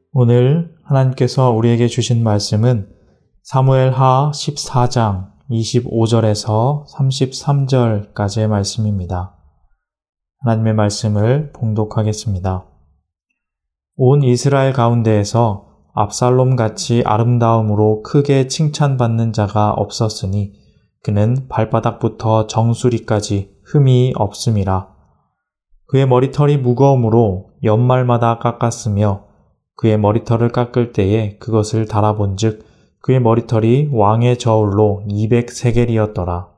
오늘 하나님께서 우리에게 주신 말씀은 사무엘하 14장 25절에서 33절까지의 말씀입니다. 하나님의 말씀을 봉독하겠습니다. 온 이스라엘 가운데에서 압살롬같이 아름다움으로 크게 칭찬받는 자가 없었으니 그는 발바닥부터 정수리까지 흠이 없음이라. 그의 머리털이 무거움으로 연말마다 깎았으며 그의 머리털을 깎을 때에 그것을 달아본즉 그의 머리털이 왕의 저울로 200세겔이었더라.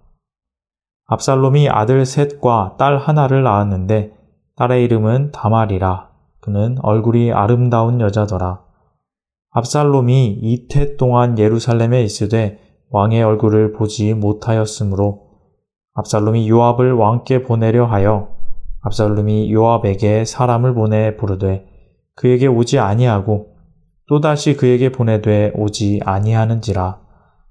압살롬이 아들 셋과 딸 하나를 낳았는데 딸의 이름은 다말이라. 그는 얼굴이 아름다운 여자더라. 압살롬이 이태 동안 예루살렘에 있으되 왕의 얼굴을 보지 못하였으므로 압살롬이 요압을 왕께 보내려 하여 압살롬이 요압에게 사람을 보내 부르되 그에게 오지 아니하고 또다시 그에게 보내되 오지 아니하는지라.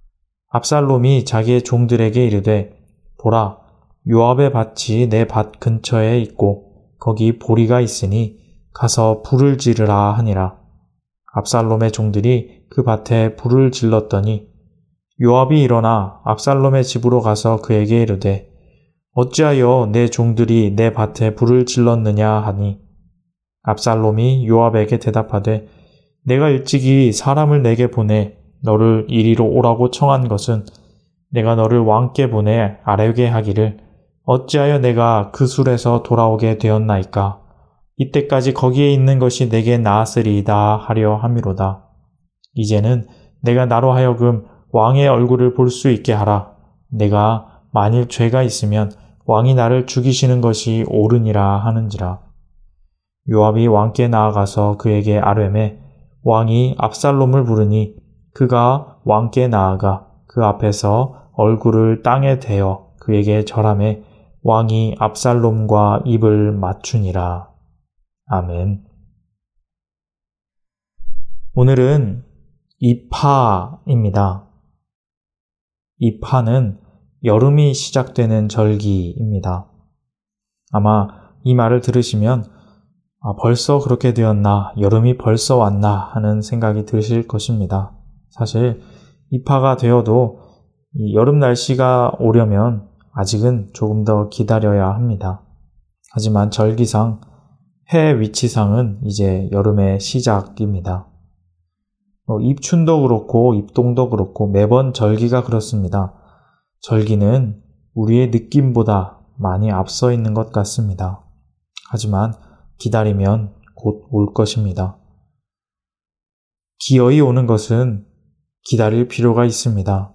압살롬이 자기의 종들에게 이르되 보라, 요압의 밭이 내 밭 근처에 있고 거기 보리가 있으니 가서 불을 지르라 하니라. 압살롬의 종들이 그 밭에 불을 질렀더니 요압이 일어나 압살롬의 집으로 가서 그에게 이르되 어찌하여 내 종들이 내 밭에 불을 질렀느냐 하니 압살롬이 요압에게 대답하되 내가 일찍이 사람을 내게 보내 너를 이리로 오라고 청한 것은 내가 너를 왕께 보내 아뢰게 하기를 어찌하여 내가 그 술에서 돌아오게 되었나이까. 이때까지 거기에 있는 것이 내게 나았으리이다 하려 함이로다. 이제는 내가 나로 하여금 왕의 얼굴을 볼 수 있게 하라. 내가 만일 죄가 있으면 왕이 나를 죽이시는 것이 옳으니라 하는지라. 요압이 왕께 나아가서 그에게 아뢰매 왕이 압살롬을 부르니 그가 왕께 나아가 그 앞에서 얼굴을 땅에 대어 그에게 절하매 왕이 압살롬과 입을 맞추니라. 아멘. 오늘은 이파입니다. 이파는 여름이 시작되는 절기입니다. 아마 이 말을 들으시면 벌써 그렇게 되었나, 여름이 벌써 왔나 하는 생각이 드실 것입니다. 사실 이파가 되어도 이 여름 날씨가 오려면 아직은 조금 더 기다려야 합니다. 하지만 절기상 해 위치상은 이제 여름의 시작입니다. 입춘도 그렇고 입동도 그렇고 매번 절기가 그렇습니다. 절기는 우리의 느낌보다 많이 앞서 있는 것 같습니다. 하지만 기다리면 곧 올 것입니다. 기어이 오는 것은 기다릴 필요가 있습니다.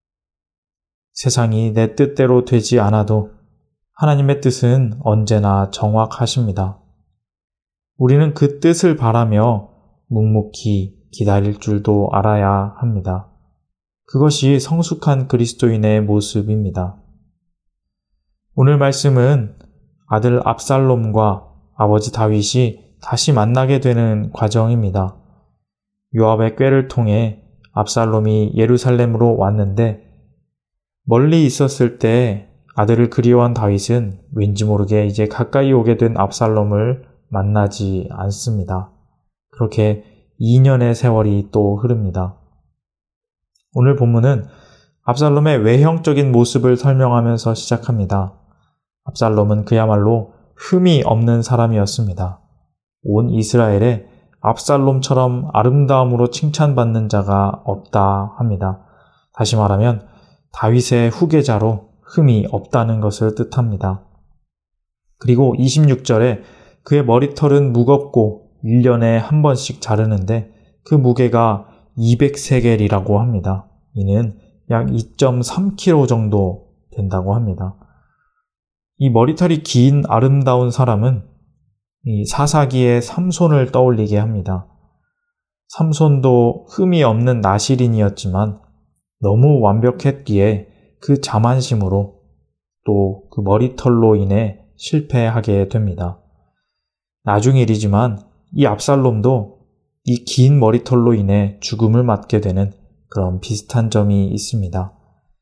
세상이 내 뜻대로 되지 않아도 하나님의 뜻은 언제나 정확하십니다. 우리는 그 뜻을 바라며 묵묵히 기다릴 줄도 알아야 합니다. 그것이 성숙한 그리스도인의 모습입니다. 오늘 말씀은 아들 압살롬과 아버지 다윗이 다시 만나게 되는 과정입니다. 요압의 꾀를 통해 압살롬이 예루살렘으로 왔는데 멀리 있었을 때 아들을 그리워한 다윗은 왠지 모르게 이제 가까이 오게 된 압살롬을 만나지 않습니다. 그렇게 2년의 세월이 또 흐릅니다. 오늘 본문은 압살롬의 외형적인 모습을 설명하면서 시작합니다. 압살롬은 그야말로 흠이 없는 사람이었습니다. 온 이스라엘에 압살롬처럼 아름다움으로 칭찬받는 자가 없다 합니다. 다시 말하면 다윗의 후계자로 흠이 없다는 것을 뜻합니다. 그리고 26절에 그의 머리털은 무겁고 1년에 한 번씩 자르는데 그 무게가 200세겔이라고 합니다. 이는 약 2.3kg 정도 된다고 합니다. 이 머리털이 긴 아름다운 사람은 이 사사기의 삼손을 떠올리게 합니다. 삼손도 흠이 없는 나실인이었지만 너무 완벽했기에 그 자만심으로 또 그 머리털로 인해 실패하게 됩니다. 나중 일이지만 이 압살롬도 이 긴 머리털로 인해 죽음을 맞게 되는 그런 비슷한 점이 있습니다.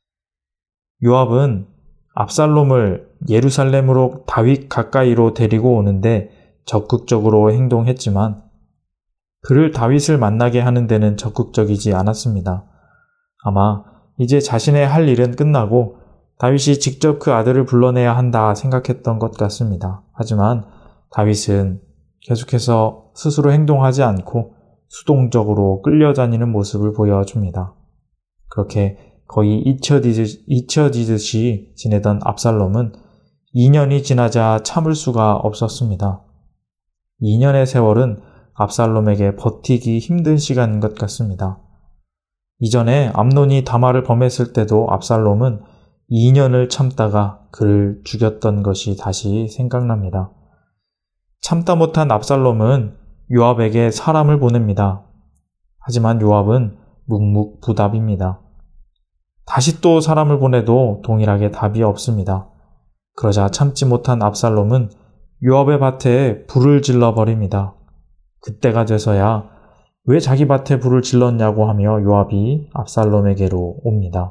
요압은 압살롬을 예루살렘으로 다윗 가까이로 데리고 오는데 적극적으로 행동했지만 그를 다윗을 만나게 하는 데는 적극적이지 않았습니다. 아마 이제 자신의 할 일은 끝나고 다윗이 직접 그 아들을 불러내야 한다 생각했던 것 같습니다. 하지만 다윗은 계속해서 스스로 행동하지 않고 수동적으로 끌려다니는 모습을 보여줍니다. 그렇게 거의 잊혀지듯이 지내던 압살롬은 2년이 지나자 참을 수가 없었습니다. 2년의 세월은 압살롬에게 버티기 힘든 시간인 것 같습니다. 이전에 암논이 다말을 범했을 때도 압살롬은 2년을 참다가 그를 죽였던 것이 다시 생각납니다. 참다 못한 압살롬은 요압에게 사람을 보냅니다. 하지만 요압은 묵묵부답입니다. 다시 또 사람을 보내도 동일하게 답이 없습니다. 그러자 참지 못한 압살롬은 요압의 밭에 불을 질러버립니다. 그때가 돼서야 왜 자기 밭에 불을 질렀냐고 하며 요압이 압살롬에게로 옵니다.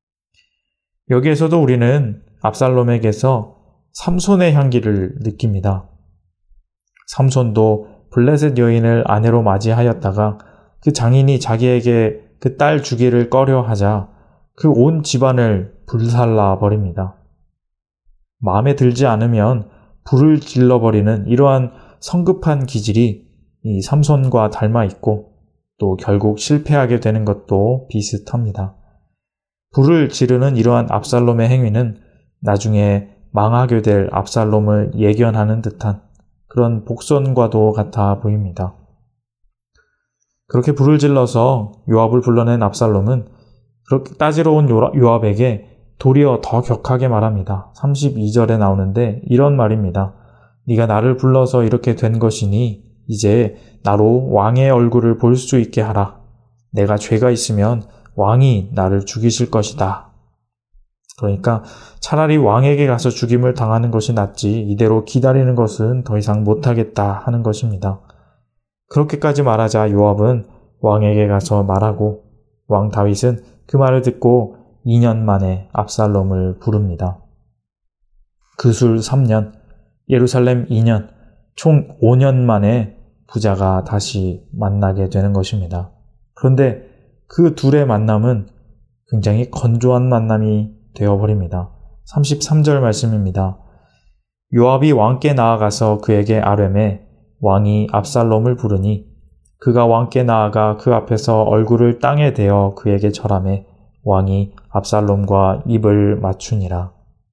여기에서도 우리는 압살롬에게서 삼손의 향기를 느낍니다. 삼손도 블레셋 여인을 아내로 맞이하였다가 그 장인이 자기에게 그 딸 주기를 꺼려하자 그 온 집안을 불살라 버립니다. 마음에 들지 않으면 불을 질러버리는 이러한 성급한 기질이 이 삼손과 닮아 있고 또 결국 실패하게 되는 것도 비슷합니다. 불을 지르는 이러한 압살롬의 행위는 나중에 망하게 될 압살롬을 예견하는 듯한 그런 복선과도 같아 보입니다. 그렇게 불을 질러서 요압을 불러낸 압살롬은 그렇게 따지러 온 요압에게 도리어 더 격하게 말합니다. 32절에 나오는데 이런 말입니다. 네가 나를 불러서 이렇게 된 것이니 이제 나로 왕의 얼굴을 볼 수 있게 하라. 내가 죄가 있으면 왕이 나를 죽이실 것이다. 그러니까 차라리 왕에게 가서 죽임을 당하는 것이 낫지 이대로 기다리는 것은 더 이상 못하겠다 하는 것입니다. 그렇게까지 말하자 요압은 왕에게 가서 말하고 왕 다윗은 그 말을 듣고 2년 만에 압살롬을 부릅니다. 그술 3년, 예루살렘 2년, 총 5년 만에 부자가 다시 만나게 되는 것입니다. 그런데 그 둘의 만남은 굉장히 건조한 만남이 되어버립니다. 33절 말씀입니다. 요압이 왕께 나아가서 그에게 아뢰매 왕이 압살롬을 부르니 그가 왕께 나아가 그 앞에서 얼굴을 땅에 대어 그에게 절하매 왕이 압살롬과 입을 맞추니라.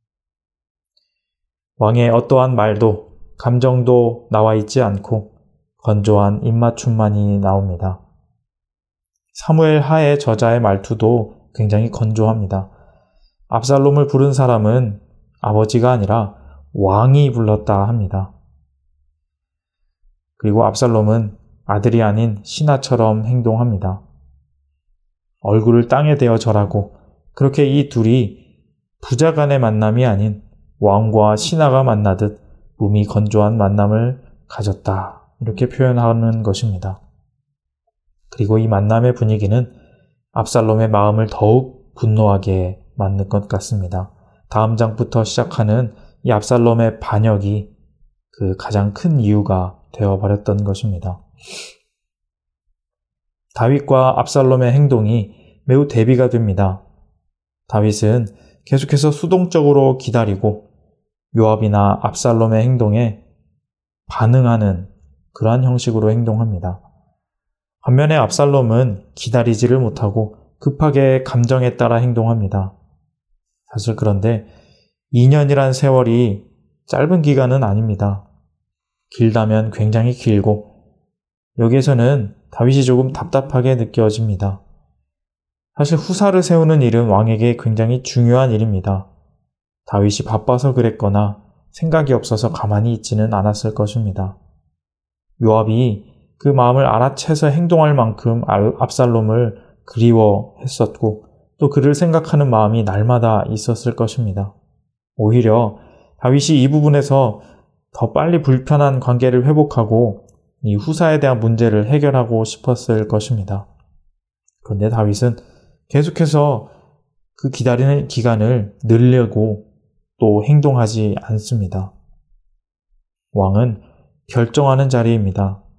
왕의 어떠한 말도 감정도 나와 있지 않고 건조한 입맞춤만이 나옵니다. 사무엘 하의 저자의 말투도 굉장히 건조합니다. 압살롬을 부른 사람은 아버지가 아니라 왕이 불렀다 합니다. 그리고 압살롬은 아들이 아닌 신하처럼 행동합니다. 얼굴을 땅에 대어 절하고 그렇게 이 둘이 부자 간의 만남이 아닌 왕과 신하가 만나듯 몸이 건조한 만남을 가졌다. 이렇게 표현하는 것입니다. 그리고 이 만남의 분위기는 압살롬의 마음을 더욱 분노하게 만든 것 같습니다. 다음 장부터 시작하는 이 압살롬의 반역이 그 가장 큰 이유가 되어버렸던 것입니다. 다윗과 압살롬의 행동이 매우 대비가 됩니다. 다윗은 계속해서 수동적으로 기다리고 요압이나 압살롬의 행동에 반응하는 그러한 형식으로 행동합니다. 반면에 압살롬은 기다리지를 못하고 급하게 감정에 따라 행동합니다. 사실 그런데 2년이란 세월이 짧은 기간은 아닙니다. 길다면 굉장히 길고 여기에서는 다윗이 조금 답답하게 느껴집니다. 사실 후사를 세우는 일은 왕에게 굉장히 중요한 일입니다. 다윗이 바빠서 그랬거나 생각이 없어서 가만히 있지는 않았을 것입니다. 요압이 그 마음을 알아채서 행동할 만큼 압살롬을 그리워했었고 또 그를 생각하는 마음이 날마다 있었을 것입니다. 오히려 다윗이 이 부분에서 더 빨리 불편한 관계를 회복하고 이 후사에 대한 문제를 해결하고 싶었을 것입니다. 그런데 다윗은 계속해서 그 기다리는 기간을 늘려고 또 행동하지 않습니다. 왕은 결정하는 자리입니다.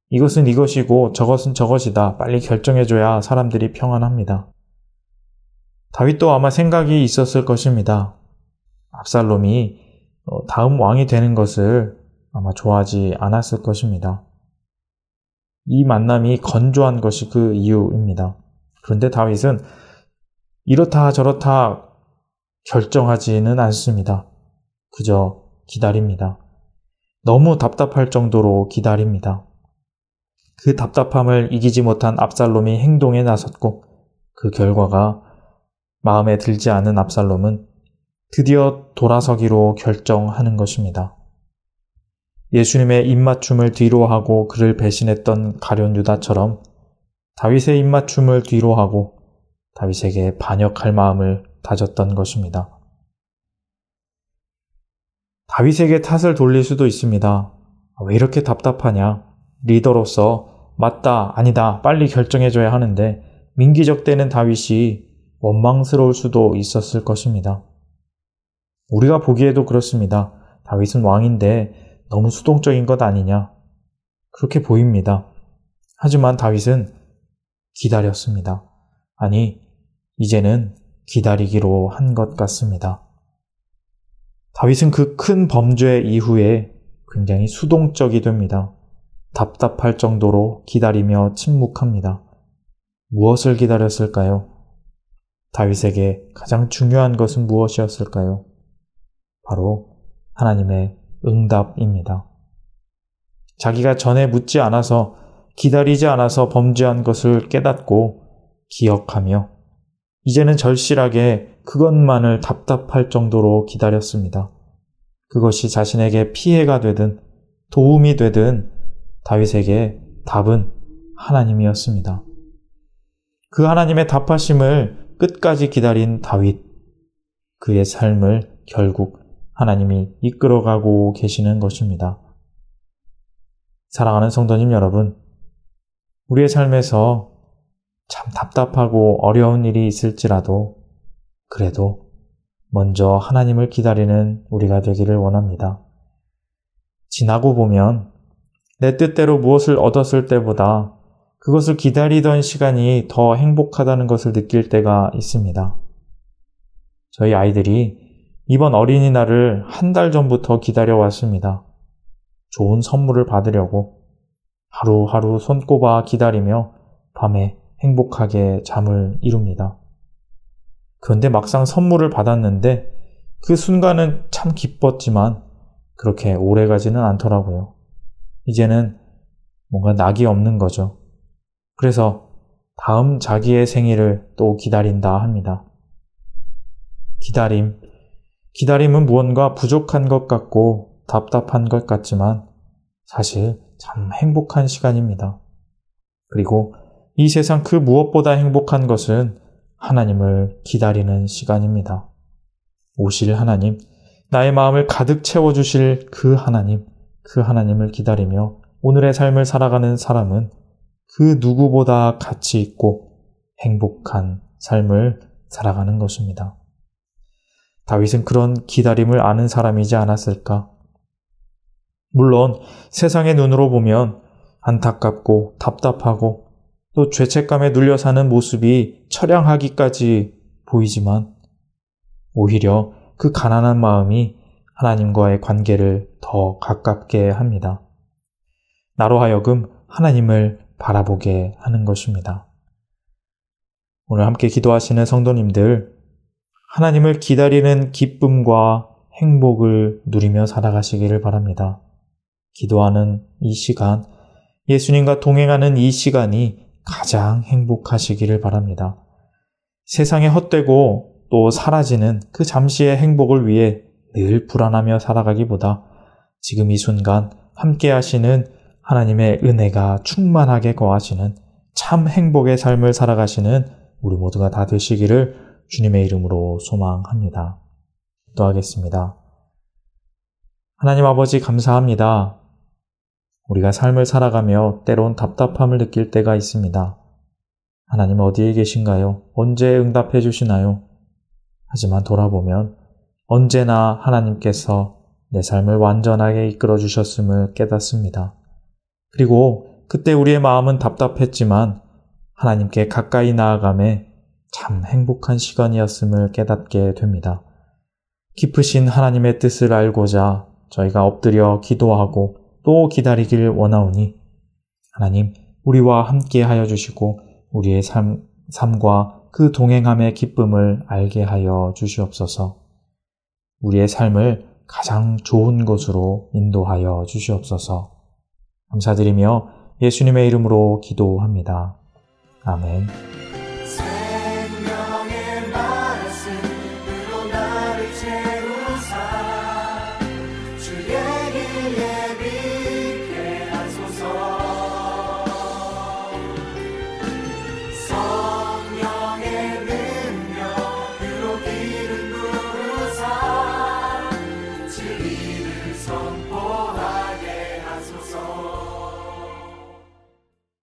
이것은 이것이고 저것은 저것이다. 빨리 결정해줘야 사람들이 평안합니다. 다윗도 아마 생각이 있었을 것입니다. 압살롬이 다음 왕이 되는 것을 아마 좋아하지 않았을 것입니다. 이 만남이 건조한 것이 그 이유입니다. 그런데 다윗은 이렇다 저렇다 결정하지는 않습니다. 그저 기다립니다. 너무 답답할 정도로 기다립니다. 그 답답함을 이기지 못한 압살롬이 행동에 나섰고 그 결과가 마음에 들지 않은 압살롬은 드디어 돌아서기로 결정하는 것입니다. 예수님의 입맞춤을 뒤로 하고 그를 배신했던 가룟 유다처럼 다윗의 입맞춤을 뒤로 하고 다윗에게 반역할 마음을 다졌던 것입니다. 다윗에게 탓을 돌릴 수도 있습니다. 왜 이렇게 답답하냐? 리더로서 맞다, 아니다, 빨리 결정해줘야 하는데 민기적대는 다윗이 원망스러울 수도 있었을 것입니다. 우리가 보기에도 그렇습니다. 다윗은 왕인데 너무 수동적인 것 아니냐? 그렇게 보입니다. 하지만 다윗은 기다렸습니다. 아니, 이제는 기다리기로 한 것 같습니다. 다윗은 그 큰 범죄 이후에 굉장히 수동적이 됩니다. 답답할 정도로 기다리며 침묵합니다. 무엇을 기다렸을까요? 다윗에게 가장 중요한 것은 무엇이었을까요? 바로 하나님의 응답입니다. 자기가 전에 묻지 않아서 기다리지 않아서 범죄한 것을 깨닫고 기억하며 이제는 절실하게 그것만을 답답할 정도로 기다렸습니다. 그것이 자신에게 피해가 되든 도움이 되든 다윗에게 답은 하나님이었습니다. 그 하나님의 답하심을 끝까지 기다린 다윗, 그의 삶을 결국 하나님이 이끌어가고 계시는 것입니다. 사랑하는 성도님 여러분, 우리의 삶에서 참 답답하고 어려운 일이 있을지라도 그래도 먼저 하나님을 기다리는 우리가 되기를 원합니다. 지나고 보면 내 뜻대로 무엇을 얻었을 때보다 그것을 기다리던 시간이 더 행복하다는 것을 느낄 때가 있습니다. 저희 아이들이 이번 어린이날을 한 달 전부터 기다려왔습니다. 좋은 선물을 받으려고 하루하루 손꼽아 기다리며 밤에 행복하게 잠을 이룹니다. 그런데 막상 선물을 받았는데 그 순간은 참 기뻤지만 그렇게 오래 가지는 않더라고요. 이제는 뭔가 낙이 없는 거죠. 그래서 다음 자기의 생일을 또 기다린다 합니다. 기다림은 무언가 부족한 것 같고 답답한 것 같지만 사실 참 행복한 시간입니다. 그리고 이 세상 그 무엇보다 행복한 것은 하나님을 기다리는 시간입니다. 오실 하나님, 나의 마음을 가득 채워주실 그 하나님을 기다리며 오늘의 삶을 살아가는 사람은 그 누구보다 가치 있고 행복한 삶을 살아가는 것입니다. 다윗은 그런 기다림을 아는 사람이지 않았을까? 물론 세상의 눈으로 보면 안타깝고 답답하고 또 죄책감에 눌려 사는 모습이 처량하기까지 보이지만 오히려 그 가난한 마음이 하나님과의 관계를 더 가깝게 합니다. 나로 하여금 하나님을 바라보게 하는 것입니다. 오늘 함께 기도하시는 성도님들, 하나님을 기다리는 기쁨과 행복을 누리며 살아가시기를 바랍니다. 기도하는 이 시간, 예수님과 동행하는 이 시간이 가장 행복하시기를 바랍니다. 세상에 헛되고 또 사라지는 그 잠시의 행복을 위해 늘 불안하며 살아가기보다 지금 이 순간 함께 하시는 하나님의 은혜가 충만하게 거하시는 참 행복의 삶을 살아가시는 우리 모두가 다 되시기를 주님의 이름으로 소망합니다. 기도하겠습니다. 하나님 아버지 감사합니다. 우리가 삶을 살아가며 때론 답답함을 느낄 때가 있습니다. 하나님 어디에 계신가요? 언제 응답해 주시나요? 하지만 돌아보면 언제나 하나님께서 내 삶을 완전하게 이끌어 주셨음을 깨닫습니다. 그리고 그때 우리의 마음은 답답했지만 하나님께 가까이 나아감에 참 행복한 시간이었음을 깨닫게 됩니다. 깊으신 하나님의 뜻을 알고자 저희가 엎드려 기도하고 또 기다리길 원하오니 하나님, 우리와 함께 하여 주시고 우리의 삶과 그 동행함의 기쁨을 알게 하여 주시옵소서. 우리의 삶을 가장 좋은 곳으로 인도하여 주시옵소서. 감사드리며 예수님의 이름으로 기도합니다. 아멘.